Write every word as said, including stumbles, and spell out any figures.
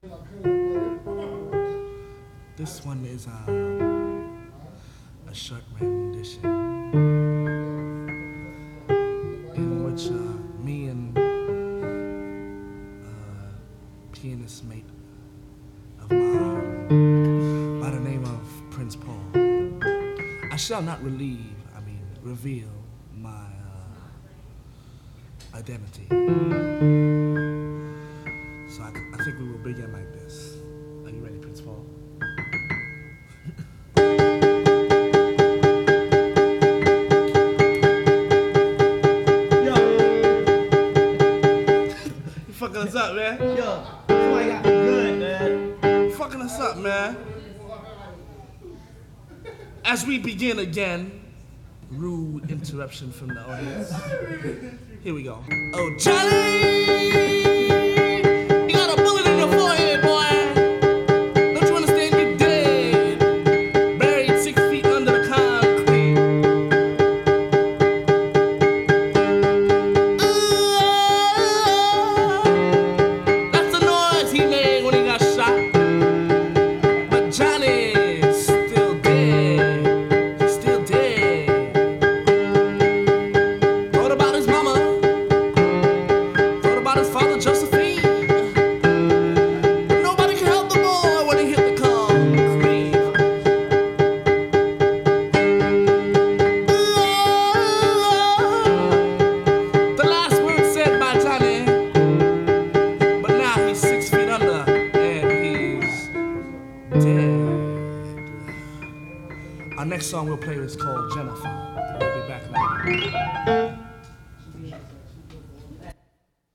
This one is uh, a short rendition in which uh, me and uh, pianist mate of mine by the name of Prince Paul. I shall not relieve, I mean, reveal my uh, identity. So I, I think we will begin like this. Are you ready, Prince Paul? You fucking us up, man. Yo, somebody got me good, man. You fucking us up, man. As we begin again, rude interruption from the audience. Here we go. Oh, Johnny! You got a bullet in your forehead, boy. Don't you understand you dead? Buried six feet under the concrete. Oh, that's the noise he made when he got shot. But Johnny's still dead. He's still dead. Thought about his mama. Thought about his father, Josephine. But nobody can help the boy when he hit the concrete. Oh, the last word said by Johnny. But now he's six feet under and he's dead. Our next song we'll play is called Jennifer. We'll be back later.